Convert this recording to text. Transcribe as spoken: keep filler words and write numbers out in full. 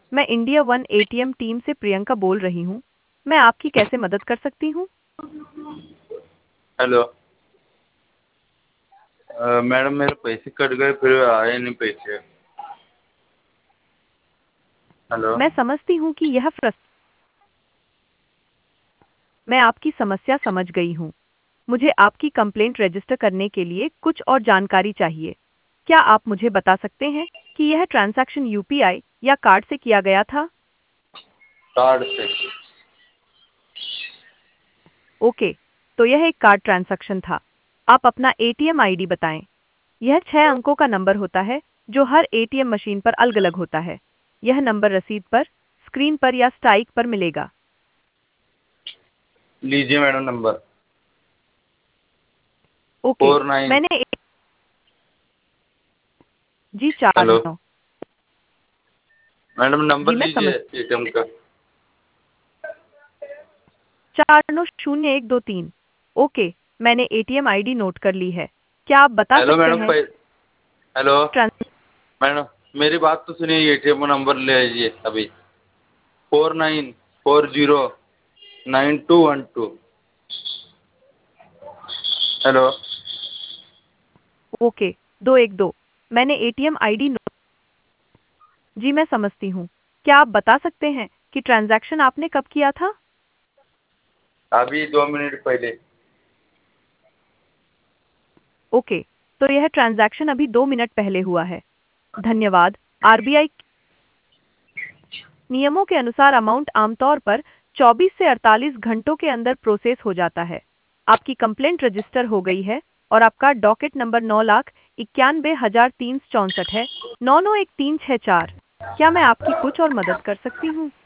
मैं India one ATM team से प्रियंका बोल रही हूँ। मैं आपकी कैसे मदद कर सकती हूँ? हेलो। अ, मैडम मेरे पैसे कट गए, फिर आए नहीं पैसे। हेलो। मैं समझती हूँ कि यह फ्रस मैं आपकी समस्या समझ गई हूँ। मुझे आपकी कंप्लेंट रजिस्टर करने के लिए कुछ और जानकारी चाहिए। क्या आप मुझे बता सकते हैं कि यह ट्रांजैक्शन यूपीआई या कार्ड से किया गया था? कार्ड से। ओके, तो यह एक कार्ड ट्रांजैक्शन था। आप अपना एटीएम आईडी बताएं। यह छह अंकों का नंबर होता है जो हर एटीएम मशीन पर अलग-अलग होता है। यह नंबर रसीद पर, स्क्रीन पर या स्ट्राइक पर मिलेगा। लीजिए madam number. Okay, four nine. मैंने एक जी चार हेलो नौ मैडम, नंबर जी मैं लीजिए समझ एटीएम का। चार नौ शून्य एक दो तीन। ओके, मैंने एटीएम आईडी नोट कर ली है। क्या आप बता हेलो सकते मैडम हैं पै हेलो ट्रांस मैडम, मेरी बात तो सुनिए। एटीएम का नंबर ले लीजिए अभी। Four nine four zero nine two one two. Hello. Okay, दो एक दो। मैंने एटीएम आईडी नोट जी मैं समझती हूँ। क्या आप बता सकते हैं कि ट्रांजैक्शन आपने कब किया था? अभी दो मिनट पहले। ओके, तो यह ट्रांजैक्शन अभी दो मिनट पहले हुआ है। धन्यवाद। आरबीआई नियमों के अनुसार अमाउंट आमतौर पर चौबीस से अड़तालीस घंटों के अंदर प्रोसेस हो जाता है। आपकी कंप्लेंट रजिस्टर हो गई है और आपका डॉकेट नंबर नौ लाख इक्यानवे हजार तीन सौ चौंसठ है। नौ नौ एक तीन छः चार। क्या मैं आपकी कुछ और मदद कर सकती हूँ?